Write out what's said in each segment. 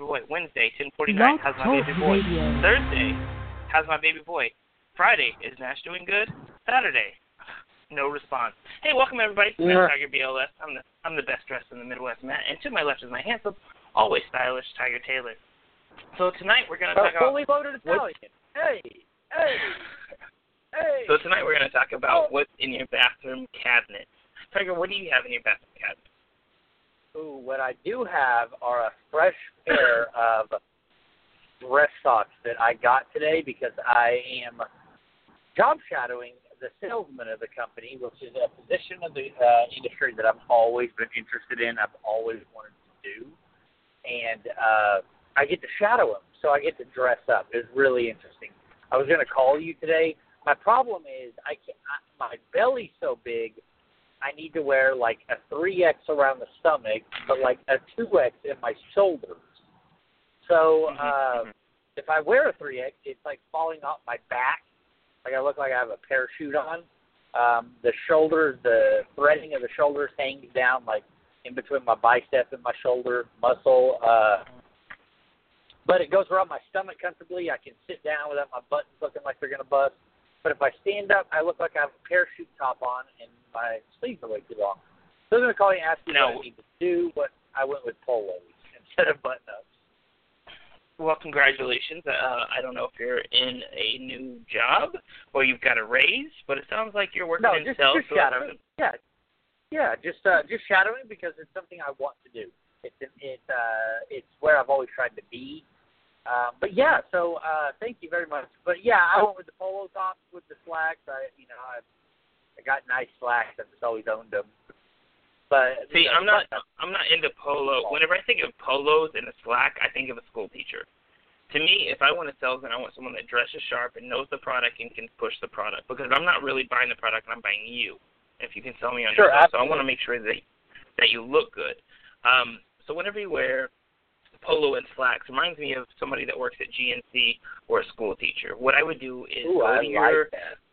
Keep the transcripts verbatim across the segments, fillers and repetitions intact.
baby boy. Wednesday, ten forty-nine, how's my baby boy? Radio. Thursday, how's my baby boy? Friday, is Nash doing good? Saturday, no response. Hey, welcome everybody to Yeah. Tiger B L S. I'm the I'm the best dressed in the Midwest, Matt, and to my left is my handsome, always stylish Tiger Taylor. So tonight we're gonna A talk about fully loaded Italian. Hey, hey, hey. so tonight we're gonna talk about what's in your bathroom cabinet. Tiger, what do you have in your bathroom cabinet? Ooh, what I do have are a fresh pair of dress socks that I got today because I am job shadowing the salesman of the company, which is a position of the uh, industry that I've always been interested in, I've always wanted to do. And uh, I get to shadow him, so I get to dress up. It's really interesting. I was going to call you today. My problem is I can't, I, my belly's so big, I need to wear like a three X around the stomach, but like a two X in my shoulders. So uh, if I wear a three X, it's like falling off my back. Like I look like I have a parachute on. Um, the shoulders, the threading of the shoulders hangs down like in between my bicep and my shoulder muscle. Uh, but it goes around my stomach comfortably. I can sit down without my buttons looking like they're going to bust. But if I stand up, I look like I have a parachute top on and my sleeves are way too long. So I'm going to call you and ask you no. what I need to do, but I went with polos instead of button-ups. Well, congratulations. Uh, I don't know if you're in a new job or you've got a raise, but it sounds like you're working no, in just, sales. just shadowing. Yeah, yeah, just uh, just shadowing because it's something I want to do. It's it uh, it's where I've always tried to be. Um, but yeah, so uh, thank you very much. But yeah, I went with the polo tops with the slacks. I you know I I got nice slacks. I've just always owned them. But see, you know, I'm not I'm not into polo. Whenever I think of polos and a slack, I think of a school teacher. To me, if I want a salesman, I want someone that dresses sharp and knows the product and can push the product. Because I'm not really buying the product, I'm buying you. If you can sell me on sure, yourself, so I absolutely. want to make sure that that you look good. Um, so whenever you wear polo and slacks, reminds me of somebody that works at G N C or a school teacher. What I would do is Ooh, go I to your like that.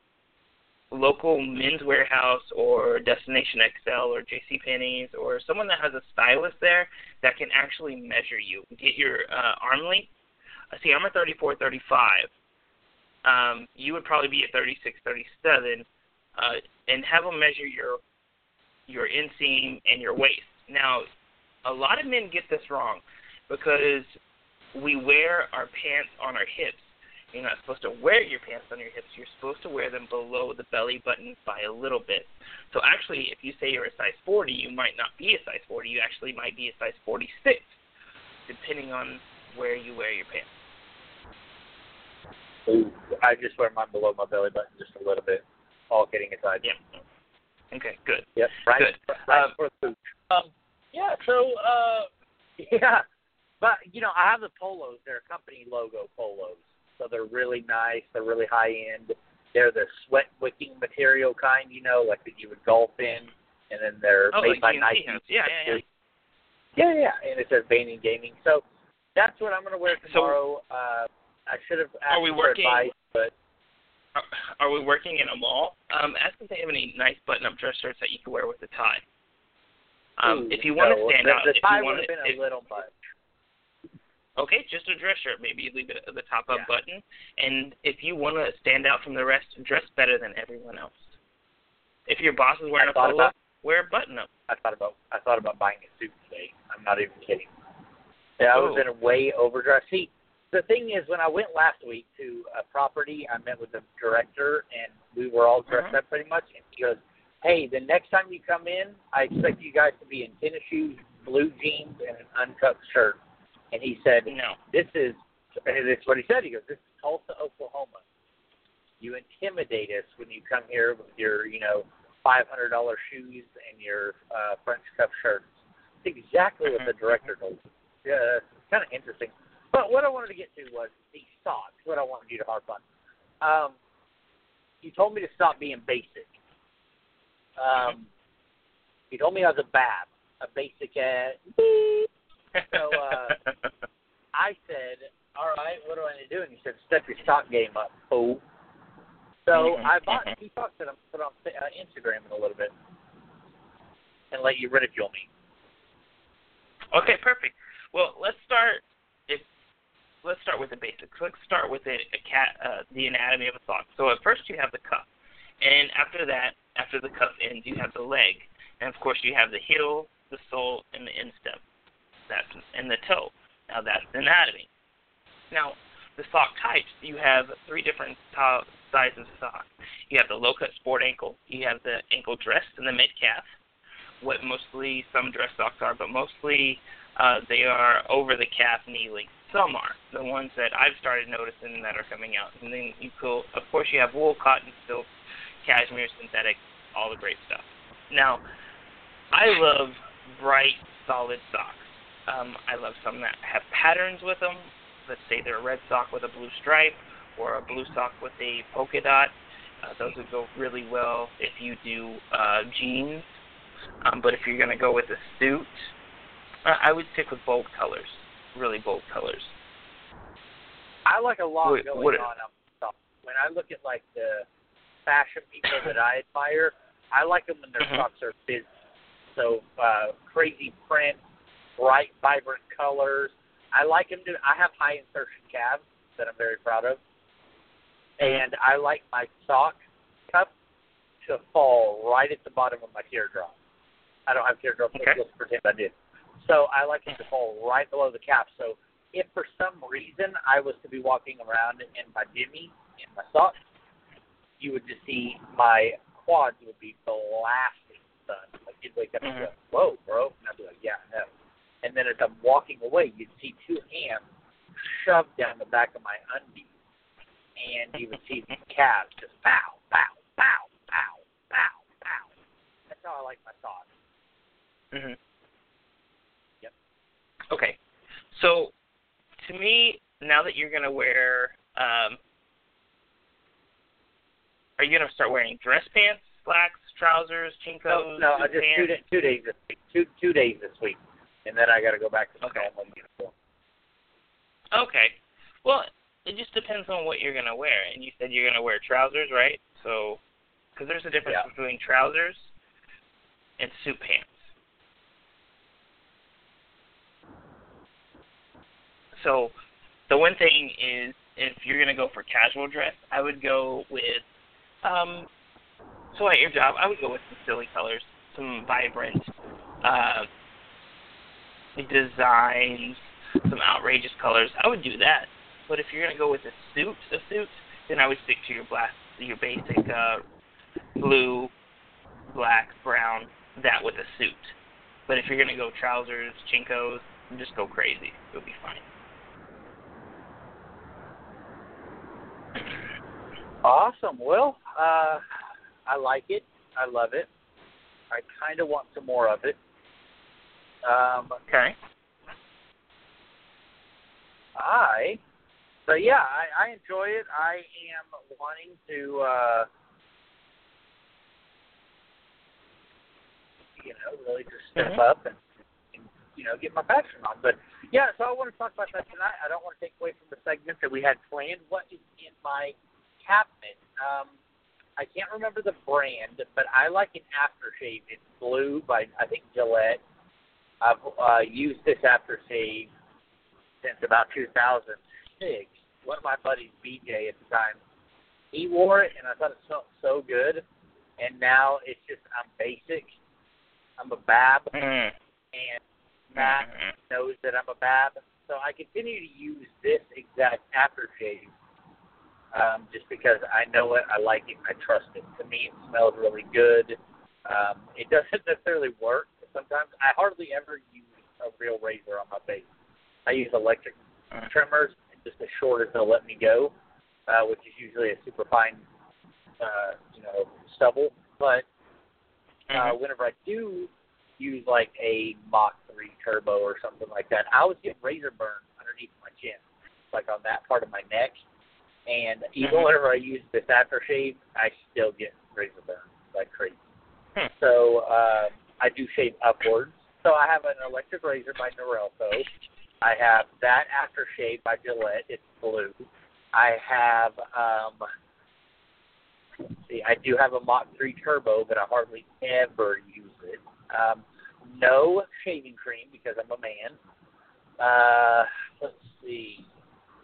local Men's Warehouse or Destination X L or JCPenney's or someone that has a stylist there that can actually measure you. Get your uh, arm length. Uh, see, I'm a thirty-four, thirty-five. Um, you would probably be a thirty-six, thirty-seven, uh, and have them measure your your inseam and your waist. Now, a lot of men get this wrong because we wear our pants on our hips. You're not supposed to wear your pants on your hips. You're supposed to wear them below the belly button by a little bit. So actually, if you say you're a size forty, you might not be a size forty. You actually might be a size forty-six, depending on where you wear your pants. Ooh, I just wear mine below my belly button just a little bit. All kidding aside. Yeah. Okay, good. Yep, right. Good. Right Um, for the um, yeah, so, uh, yeah. But, you know, I have the polos. They're company logo polos. So they're really nice. They're really high-end. They're the sweat-wicking material kind, you know, like that you would golf in. And then they're oh, made like by G N C Nike. has. Yeah, yeah, yeah. Yeah, yeah. And it says Bain Gaming. So that's what I'm going to wear tomorrow. So, uh, I should have asked are we for working, advice, but... Are, are we working in a mall? Um, ask if they have any nice button-up dress shirts that you can wear with a tie. Um, Ooh, if you want to no, stand the, out, the if tie you want would have been if, a little much. Okay, just a dress shirt. Maybe you leave it at the top up Yeah. button. And if you want to stand out from the rest, dress better than everyone else. If your boss is wearing I a polo, about, wear a button-up. I thought about I thought about buying a suit today. I'm not even kidding. Yeah, I was Oh. in a way overdressed. See, the thing is, when I went last week to a property, I met with the director, and we were all dressed Uh-huh. up pretty much. And he goes, "Hey, the next time you come in, I expect you guys to be in tennis shoes, blue jeans, and an uncut shirt." And he said, No. "This is," and that's what he said. He goes, "This is Tulsa, Oklahoma. You intimidate us when you come here with your, you know, five hundred dollars shoes and your uh, French cuff shirts." That's exactly what the director told me. Yeah, it's kind of interesting. But what I wanted to get to was the socks, what I wanted you to harp on. Um, you told me to stop being basic. Um, you told me I was a bab, a basic ass. So uh, I said, all right, what do I need to do? And he said, step your stock game up, fool. So I bought two socks that I'm put on uh, Instagram in a little bit and let you ridicule me. Okay, perfect. Well, let's start So let's start with a, a cat, uh, the anatomy of a sock. So at first you have the cuff, and after that, after the cuff ends, you have the leg, and of course you have the heel, the sole, and the instep. That's and the toe. Now that's the anatomy. Now the sock types, you have three different to- sizes of sock. You have the low-cut sport ankle, you have the ankle dress, and the mid-calf. What mostly some dress socks are, but mostly uh, they are over the calf knee length. Some are the ones that I've started noticing that are coming out. And then you could, of course, you have wool, cotton, silk, cashmere, synthetic, all the great stuff. Now, I love bright, solid socks. Um, I love some that have patterns with them. Let's say they're a red sock with a blue stripe or a blue sock with a polka dot. Uh, those would go really well if you do uh, jeans. Um, but if you're going to go with a suit, uh, I would stick with bold colors, really bold colors. I like a lot Wait, going what, on on stuff. When I look at like the fashion people that I admire, I like them when their mm-hmm. socks are busy. So uh, crazy print, bright, vibrant colors. I like them to. I have high insertion calves that I'm very proud of, and I like my sock cup to fall right at the bottom of my teardrop. I don't have teardrops. Okay. Let's pretend I did. So I like it to fall right below the calf. So if for some reason I was to be walking around in my jimmy, in my socks, you would just see my quads would be blasting sun. Like you'd wake up mm-hmm. and go, "Whoa, bro!" And I'd be like, "Yeah, no." And then as I'm walking away, you'd see two hands shoved down the back of my undies, and you would see these calves just bow, bow, bow, bow, bow, bow. That's how I like my socks. Mm-hmm. Yep. Okay. So, to me, now that you're going to wear, um, are you going to start wearing dress pants, slacks, trousers, chinkos, No, no, just pants? two, day, two days this week. Two, two days this week. And then I got to go back to the okay. normal uniform. Okay. Well, it just depends on what you're going to wear. And you said you're going to wear trousers, right? So, because there's a difference Yeah. between trousers and suit pants. So, the one thing is, if you're going to go for casual dress, I would go with, um, so at your job, I would go with some silly colors, some vibrant, uh, designs, some outrageous colors. I would do that. But if you're going to go with a suit, a suit, then I would stick to your black, your basic uh, blue, black, brown, that with a suit. But if you're going to go trousers, chinkos, just go crazy. You'll be fine. Awesome. Well, uh, I like it. I love it. I kind of want some more of it. Um, okay. I, so yeah, I, I enjoy it. I am wanting to, uh, you know, really just step mm-hmm. up and, and, you know, get my passion on. But yeah, so I want to talk about that tonight. I don't want to take away from the segment that we had planned. What is in my cabinet? Um, I can't remember the brand, but I like an aftershave. It's blue by, I think, Gillette. I've uh, used this aftershave since about two thousand six. One of my buddies, B J, at the time, he wore it, and I thought it smelled so good. And now it's just, I'm basic. I'm a bab, mm-hmm. and Matt mm-hmm. knows that I'm a bab. So I continue to use this exact aftershave um, just because I know it, I like it, I trust it. To me, it smells really good. Um, it doesn't necessarily work. Sometimes I hardly ever use a real razor on my face. I use electric trimmers, just as short as they'll let me go, uh, which is usually a super fine, uh, you know, stubble. But uh, mm-hmm. whenever I do use like a Mach three Turbo or something like that, I always get razor burn underneath my chin, like on that part of my neck. And even mm-hmm. whenever I use this aftershave, I still get razor burn like crazy. Hmm. So uh, I do shave upwards. So I have an electric razor by Norelco. I have that aftershave by Gillette. It's blue. I have, um, let's see, I do have a Mach three Turbo, but I hardly ever use it. Um, no shaving cream because I'm a man. Uh, let's see.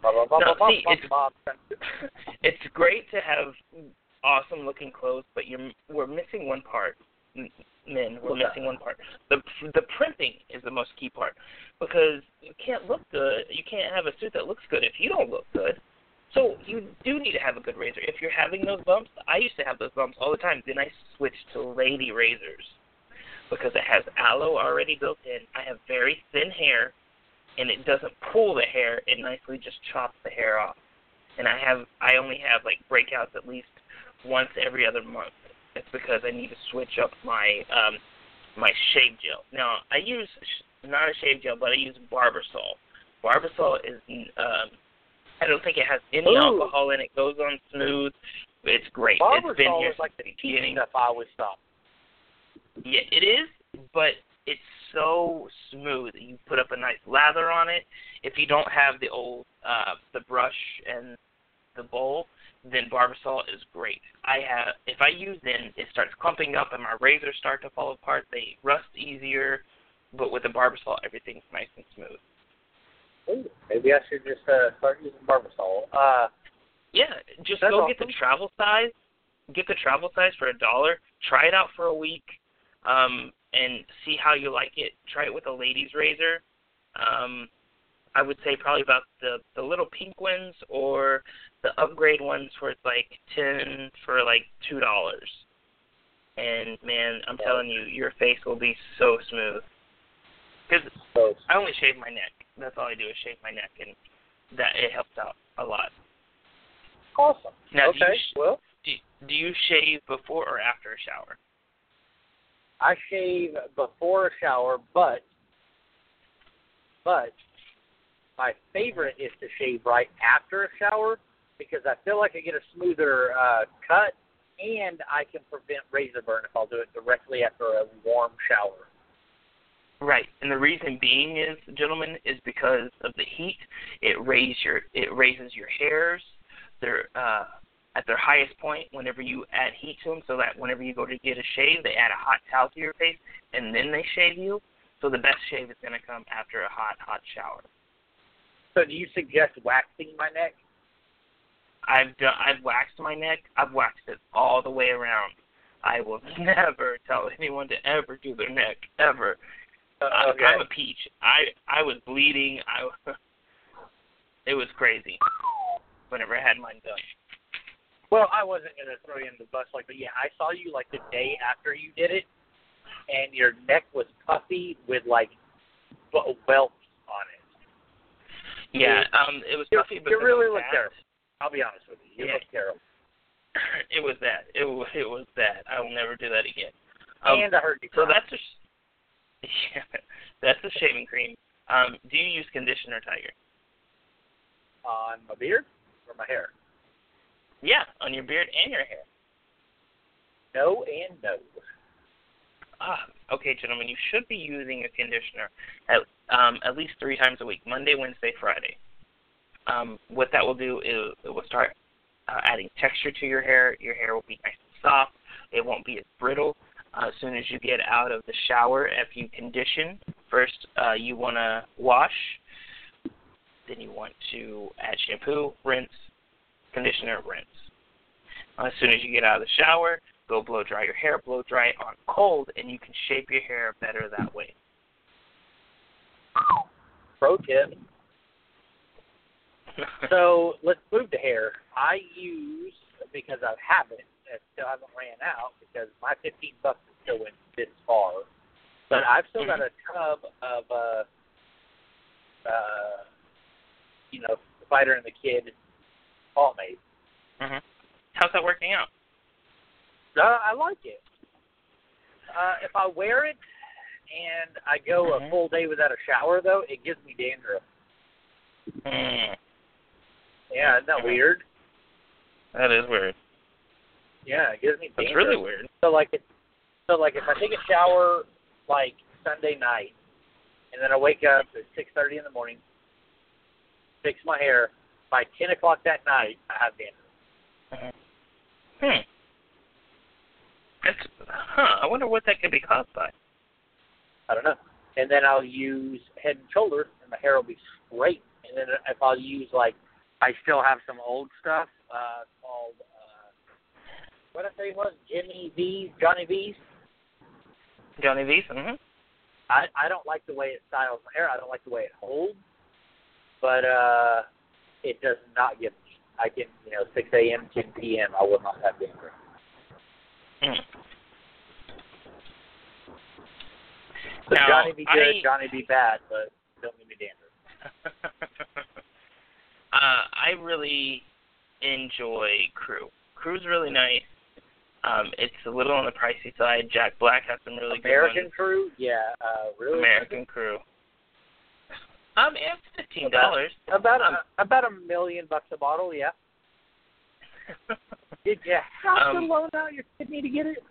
No, see, it's it's great to have awesome looking clothes, but you're we're missing one part. Men, we're missing one part. The the printing is the most key part, because you can't look good. You can't have a suit that looks good if you don't look good. So you do need to have a good razor. If you're having those bumps, I used to have those bumps all the time. Then I switched to lady razors because it has aloe already built in. I have very thin hair, and it doesn't pull the hair. It nicely just chops the hair off. And I have I only have like breakouts at least once every other month. It's because I need to switch up my um, my shave gel. Now, I use not a shave gel, but I use Barbasol. Barbasol is, um, I don't think it has any Ooh. alcohol in it. It goes on smooth. It's great. Barbasol it's been here is like since the the beginning. stuff I always stop. Yeah, it is, but it's so smooth. You put up a nice lather on it. If you don't have the old uh, the brush and the bowl, then Barbasol is great. I have, if I use it, it starts clumping up and my razors start to fall apart. They rust easier, but with the Barbasol, everything's nice and smooth. Ooh, maybe I should just uh, start using Barbasol. Uh, yeah, just that's go awesome. get the travel size. Get the travel size for a dollar. Try it out for a week, um, and see how you like it. Try it with a lady's razor. Um, I would say probably about the, the little pink ones or the upgrade ones where it's like ten for like two dollars. And man, I'm telling you, your face will be so smooth. Because I only shave my neck. That's all I do is shave my neck, and that it helps out a lot. Awesome. Now, okay. do you, sh- well, do, do you shave before or after a shower? I shave before a shower, but but my favorite is to shave right after a shower because I feel like I get a smoother uh, cut, and I can prevent razor burn if I'll do it directly after a warm shower. Right, and the reason being is, gentlemen, is because of the heat. It raises your it raises your hairs. They're uh, at their highest point whenever you add heat to them, so that whenever you go to get a shave, they add a hot towel to your face, and then they shave you. So the best shave is going to come after a hot, hot shower. So do you suggest waxing my neck? I've done, I've waxed my neck. I've waxed it all the way around. I will never tell anyone to ever do their neck, ever. Uh, okay. I, I'm a peach. I I was bleeding. I it was crazy whenever I had mine done. Well, I wasn't going to throw you in the bus like, but yeah, I saw you like the day after you did it, and your neck was puffy with like welts on it. Yeah, um, it was puffy because you really of look that. terrible. I'll be honest with you. You Yeah. look terrible. It was that. It was it was that. I will never do that again. Um, and I heard you so cry. that's a yeah, that's a shaving cream. Um, do you use conditioner, Tiger? On my beard or my hair? Yeah, on your beard and your hair. No and no. Ah, okay, gentlemen, you should be using a conditioner at um, at least three times a week, Monday, Wednesday, Friday. Um, what that will do is it will start uh, adding texture to your hair. Your hair will be nice and soft. It won't be as brittle. Uh, as soon as you get out of the shower, if you condition, first uh, you want to wash, then you want to add shampoo, rinse, conditioner, rinse. Uh, as soon as you get out of the shower, go blow dry your hair, blow dry it on cold, and you can shape your hair better that way. Pro tip. So let's move to hair. I use, because I haven't, I still haven't ran out because my fifteen bucks is still went this far. But I've still got a tub of, uh, uh, you know, Fighter and the Kid pomade. Mm-hmm. How's that working out? Uh, I like it. Uh, if I wear it and I go mm-hmm. a full day without a shower, though, it gives me dandruff. Mm. Yeah, isn't that mm-hmm. weird? That is weird. Yeah, it gives me dandruff. That's really weird. So like, it, so like, if I take a shower like Sunday night, and then I wake up at six thirty in the morning, fix my hair, by ten o'clock that night, I have dandruff. Mm-hmm. Hmm. That's, huh. I wonder what that could be caused by. I don't know. And then I'll use Head and Shoulders, and my hair will be straight. And then if I'll use, like, I still have some old stuff uh, called, uh, what did I say it was? Jimmy V's, Johnny V's? Johnny V's, mm-hmm. I, I don't like the way it styles my hair. I don't like the way it holds. But uh, it does not give me. I can, you know, six a.m., ten p.m., I will not have dandruff. Mm. So Now, Johnny be good, I, Johnny be bad, but don't give me dandruff. uh, I really enjoy Crew. Crew's really nice. Um, it's a little on the pricey side. Jack Black has some really American good ones. Crew? Yeah, uh, really? American Crew. Um, it's fifteen dollars. About, about, um, a, about a million bucks a bottle, yeah. Did you have um, to loan out your kidney to get it?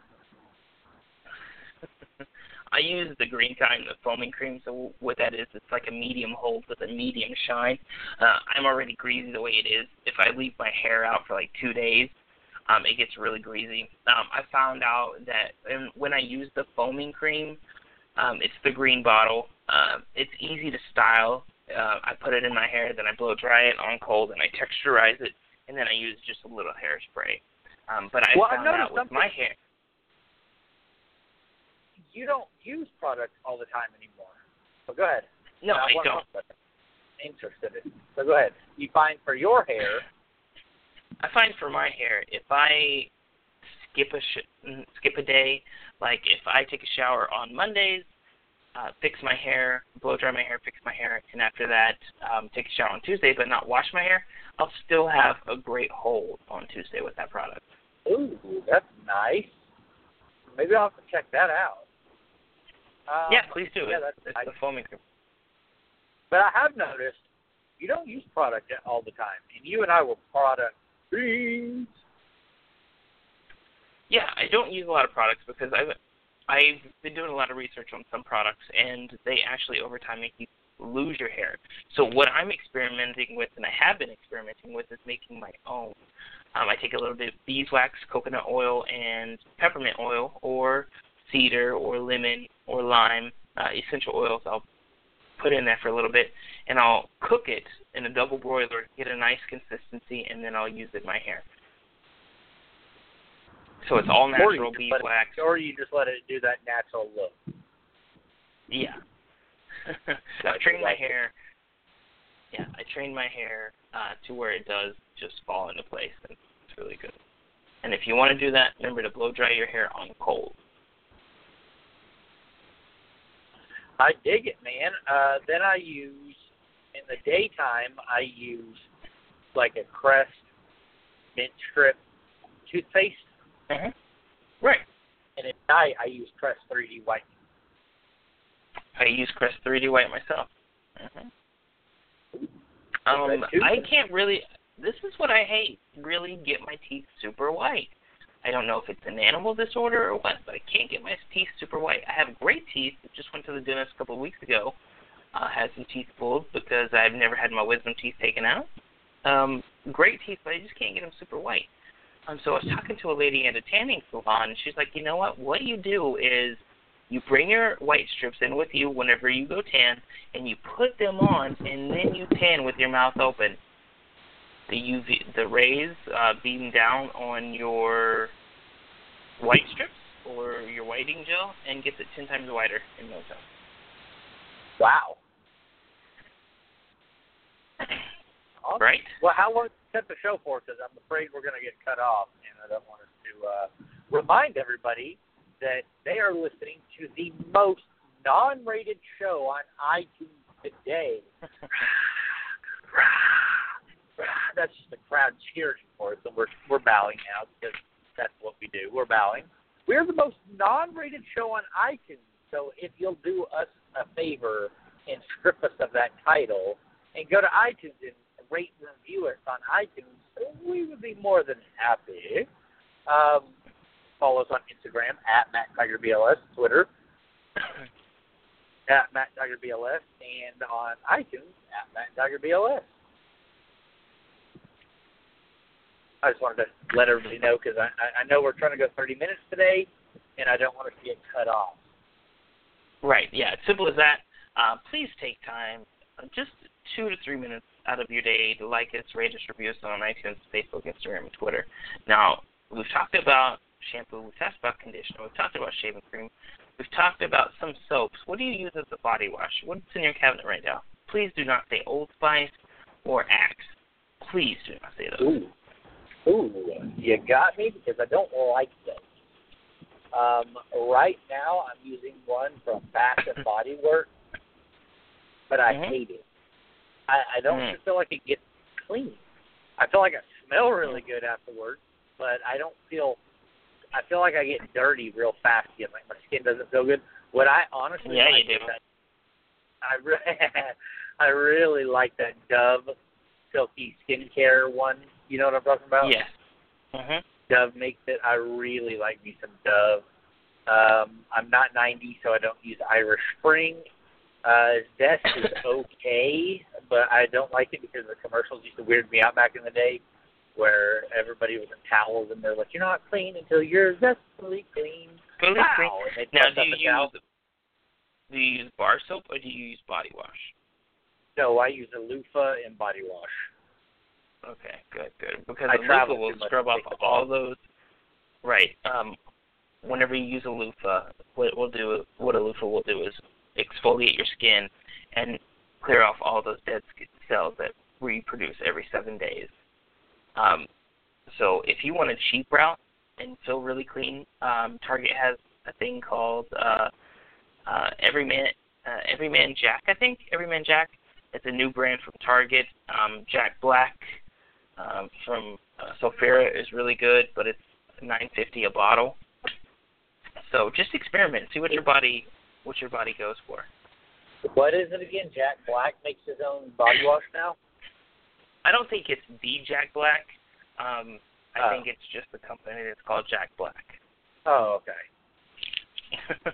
I use the green kind, the foaming cream, so what that is, it's like a medium hold with a medium shine. Uh, I'm already greasy the way it is. If I leave my hair out for like two days, um, it gets really greasy. Um, I found out that when I use the foaming cream, um, it's the green bottle. Uh, it's easy to style. Uh, I put it in my hair, then I blow dry it on cold, and I texturize it, and then I use just a little hairspray. Um, but I well, found out with my hair. You don't use products all the time anymore. So go ahead. No, I, I don't. don't. Interested in. So go ahead. You find for your hair. I find for my hair, if I skip a sh- skip a day, like if I take a shower on Mondays, uh, fix my hair, blow dry my hair, fix my hair, and after that, um, take a shower on Tuesday, but not wash my hair, I'll still have a great hold on Tuesday with that product. Ooh, that's nice. Maybe I'll have to check that out. Um, yeah, please do. Yeah, it. that's it's nice. the foaming cream. But I have noticed you don't use product all the time, and you and I were product fiends. Yeah, I don't use a lot of products because I've I've been doing a lot of research on some products, and they actually over time make you lose your hair. So what I'm experimenting with, and I have been experimenting with, is making my own. Um, I take a little bit of beeswax, coconut oil, and peppermint oil, or cedar, or lemon, or lime, uh, essential oils. I'll put in there for a little bit, and I'll cook it in a double broiler, get a nice consistency, and then I'll use it in my hair. So it's all natural beeswax. It, or you just let it do that natural look. Yeah. I train my hair. Yeah, I train my hair uh, to where it does just fall into place, and it's really good. And if you want to do that, remember to blow dry your hair on cold. I dig it, man. Uh, then I use, in the daytime, I use like a Crest mint strip toothpaste. Mm-hmm. Right. And at night, I use Crest three D whitening. I use Crest three D White myself. Mm-hmm. Um, I can't really, this is what I hate, really get my teeth super white. I don't know if it's an animal disorder or what, but I can't get my teeth super white. I have great teeth. I just went to the dentist a couple of weeks ago. Uh, had some teeth pulled because I've never had my wisdom teeth taken out. Um, great teeth, but I just can't get them super white. Um, so I was talking to a lady at a tanning salon, and she's like, you know what? What you do is you bring your white strips in with you whenever you go tan, and you put them on, and then you tan with your mouth open. The U V, the rays uh, beam down on your white strips or your whitening gel, and gets it ten times whiter in no time. Wow. Awesome. Right? Well, how long did you set the show for? Because I'm afraid we're going to get cut off, and I don't want us to uh, remind everybody that they are listening to the most non-rated show on iTunes today. That's just the crowd cheering for us, and we're we're bowing now because that's what we do. We're bowing. We're the most non-rated show on iTunes, so if you'll do us a favor and strip us of that title and go to iTunes and rate and review us on iTunes, we would be more than happy. Um, follow us on Instagram at Matt Tiger B L S, Twitter at Matt Tiger B L S, and on iTunes at Matt Tiger B L S. I just wanted to let everybody know because I, I know we're trying to go thirty minutes today, and I don't want us to get cut off. Right, yeah, it's simple as that. Uh, please take time uh, just two to three minutes out of your day to like us, rate us, review us on iTunes, Facebook, Instagram, and Twitter. Now, we've talked about shampoo, we've talked about conditioner, we've talked about shaving cream, we've talked about some soaps. What do you use as a body wash? What's in your cabinet right now? Please do not say Old Spice or Axe. Please do not say those. Ooh, Ooh you got me because I don't like those. Um, right now, I'm using one from Bath and Body Works, but I mm-hmm. hate it. I, I don't mm. feel like it gets clean. I feel like I smell really good afterwards, but I don't feel. I feel like I get dirty real fast. Again, like my skin doesn't feel good. What I honestly yeah, like you do. is that I re- I really like that Dove Silky Skincare one. You know what I'm talking about? Yes. Mm-hmm. Dove makes it. I really like me some Dove. Um, I'm not ninety, so I don't use Irish Spring. Uh, Zest is okay, but I don't like it because the commercials used to weird me out back in the day, where everybody was in towels and they're like, "You're not clean until you're zestfully clean." Fully wow. clean. Now, do you use do you use bar soap or do you use body wash? No, I use a loofah and body wash. Okay, good, good. Because I a loofah will scrub off all those. Right. Um, whenever you use a loofah, what it will do, what a loofah will do is exfoliate your skin and clear off all those dead cells that reproduce every seven days. Um, so if you want a cheap route and feel really clean, um, Target has a thing called uh, uh, Everyman uh, Everyman Jack, I think. Everyman Jack. It's a new brand from Target. Um, Jack Black um, from uh, Sulfura is really good, but it's nine fifty a bottle. So just experiment, see what your body what your body goes for. What is it again? Jack Black makes his own body wash now? I don't think it's the Jack Black. Um, I oh. think it's just the company that's called Jack Black. Oh, okay.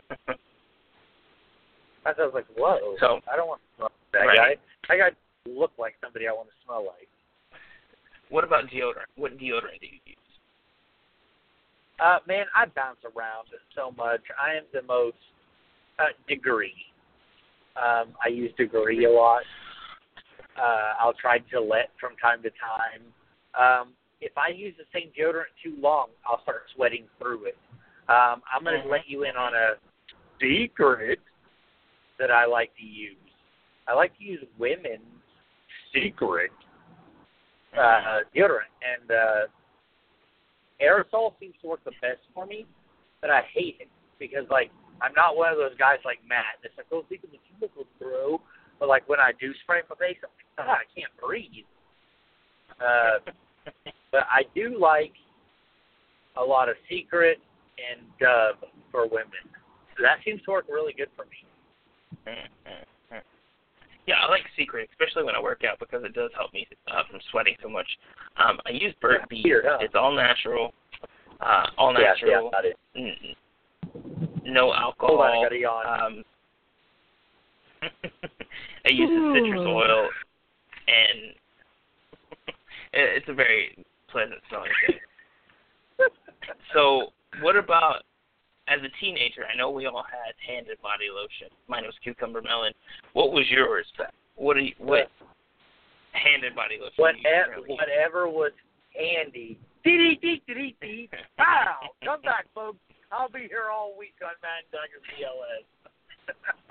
I was like, whoa. So, I don't want to smell like that right. guy. I got to look like somebody I want to smell like. What about deodorant? What deodorant do you use? Uh, man, I bounce around so much. I am the most uh, Degree. Um, I use Degree a lot. Uh, I'll try Gillette from time to time. Um, if I use the same deodorant too long, I'll start sweating through it. Um, I'm going to mm-hmm. let you in on a secret that I like to use. I like to use women's secret uh, deodorant. And uh, aerosol seems to work the best for me, but I hate it because, like, I'm not one of those guys like Matt that's like, oh, think of the chemicals, bro. But, like, when I do spray my face, I'm like, ah, I can't breathe. Uh, but I do like a lot of Secret and Dove for women. So that seems to work really good for me. Yeah, I like Secret, especially when I work out because it does help me uh, from sweating so much. Um, I use Burt's Bees. It's all natural. Uh, all natural. Yeah, yeah, N- no alcohol. Hold on, I gotta yawn. Um, I use the citrus oil, and it's a very pleasant smelling thing. So, what about, as a teenager, I know we all had hand and body lotion. Mine was cucumber melon. What was yours? What do you, what hand and body lotion? Whatever, whatever was handy. Dee dee dee dee dee. Wow! Come back, folks. I'll be here all week on Madden Duggar C L S.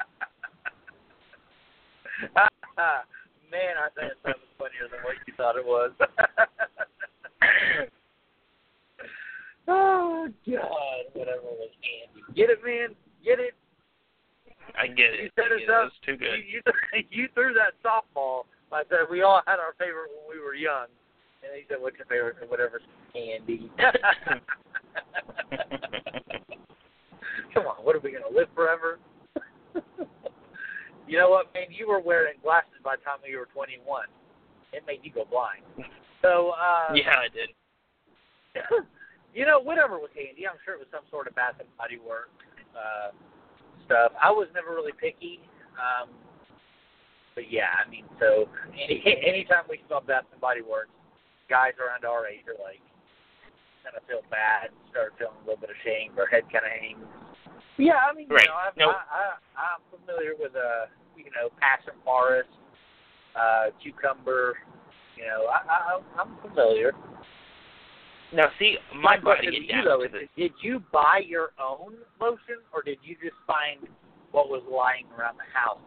Man, I think that was funnier than what you thought it was. Oh, God. Whatever was handy. Get it, man? Get it? I get it. You set I us get up. It. It's too good. You, you, you threw that softball. I said we all had our favorite when we were young. And he said, what's your favorite? And whatever's handy. Come on, what are we going to live forever? You know what, man? You were wearing glasses by the time you were twenty-one. It made you go blind. So, uh... yeah, I did. You know, whatever was handy. I'm sure it was some sort of Bath and Body Works uh, stuff. I was never really picky. Um, but, yeah, I mean, so any anytime we smell Bath and Body Works, guys around our age are like, kind of feel bad, start feeling a little bit ashamed, or head kind of hangs. Yeah, I mean, right. you know, I've, nope. I, I, I'm familiar with, uh, you know, Passion Forest, uh, cucumber. You know, I, I, I'm familiar. Now, see, My my body question to you, adapts though, to is this. did you buy your own lotion, or did you just find what was lying around the house?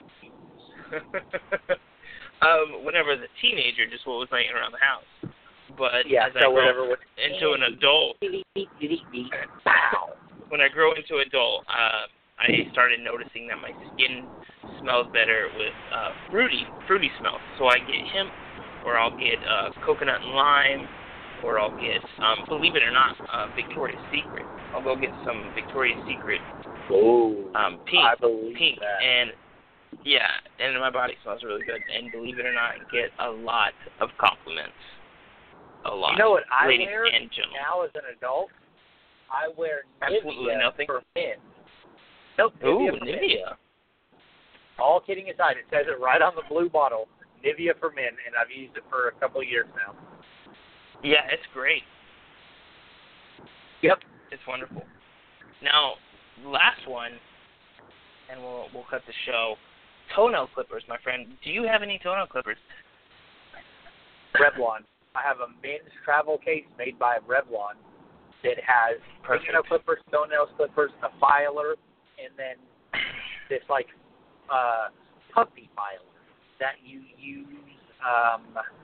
um, whenever I was a teenager, just what was laying around the house. But Yeah, as so I grow whatever was into an adult, Pow. when I grow into adult, uh, I started noticing that my skin smells better with uh, fruity, fruity smells. So I get hemp, or I'll get uh, coconut and lime, or I'll get, um, believe it or not, uh, Victoria's Secret. I'll go get some Victoria's Secret Oh, um, pink, I believe pink, that. and yeah, and my body smells really good. And believe it or not, I get a lot of compliments. A lot. You know what I ladies wear and gentlemen. now as an adult? I wear Absolutely Nivea nothing. for men. Nope, Ooh, Nivea for men. Nivea. All kidding aside, it says it right on the blue bottle, Nivea for men, and I've used it for a couple of years now. Yeah, it's great. Yep. It's wonderful. Now, last one, and we'll we'll cut the show. Toenail clippers, my friend. Do you have any toenail clippers? Revlon. I have a men's travel case made by Revlon that has Perfect. fingernail clippers, toenail clippers, a filer, and then this like uh, puppy filer that you use. Um,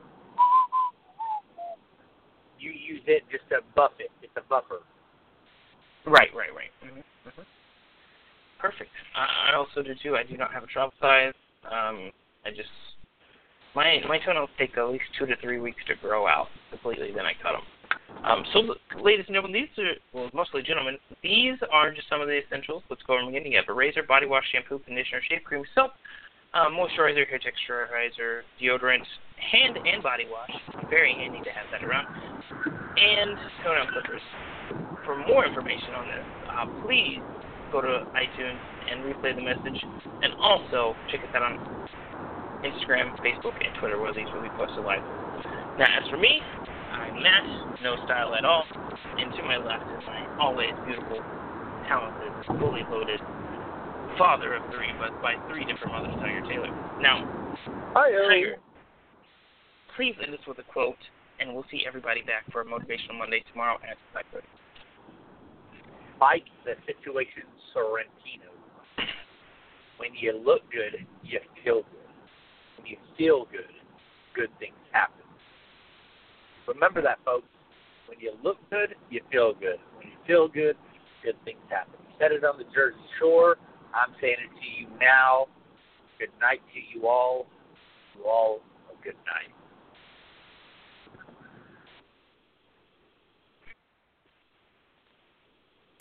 you use it just to buff it. It's a buffer. Right, right, right. Mm-hmm. Mm-hmm. Perfect. I, I also do too. I do not have a travel size. Um, I just my my toenails take at least two to three weeks to grow out completely. Then I cut them. Um, so, ladies and gentlemen, these are well, mostly gentlemen. These are just some of the essentials. Let's go over them again. You have a razor, body wash, shampoo, conditioner, shave cream, soap, um, moisturizer, hair texturizer, deodorant, hand and body wash. Very handy to have that around. And toenail clippers. For more information on this, uh, please go to iTunes and replay the message. And also, check us out on Instagram, Facebook, and Twitter, where these will be posted live. Now, as for me, I'm Matt, no style at all. And to my left is my always beautiful, talented, fully loaded father of three, but by three different mothers, Tiger Taylor. Now, Hi-yo. Tiger, please end us with a quote, and we'll see everybody back for a Motivational Monday tomorrow at five thirty. Mike, the situation Sorrentino. When you look good, you feel good. When you feel good, good things happen. Remember that, folks. When you look good, you feel good. When you feel good, good things happen. You said it on the Jersey Shore. I'm saying it to you now. Good night to you all. You all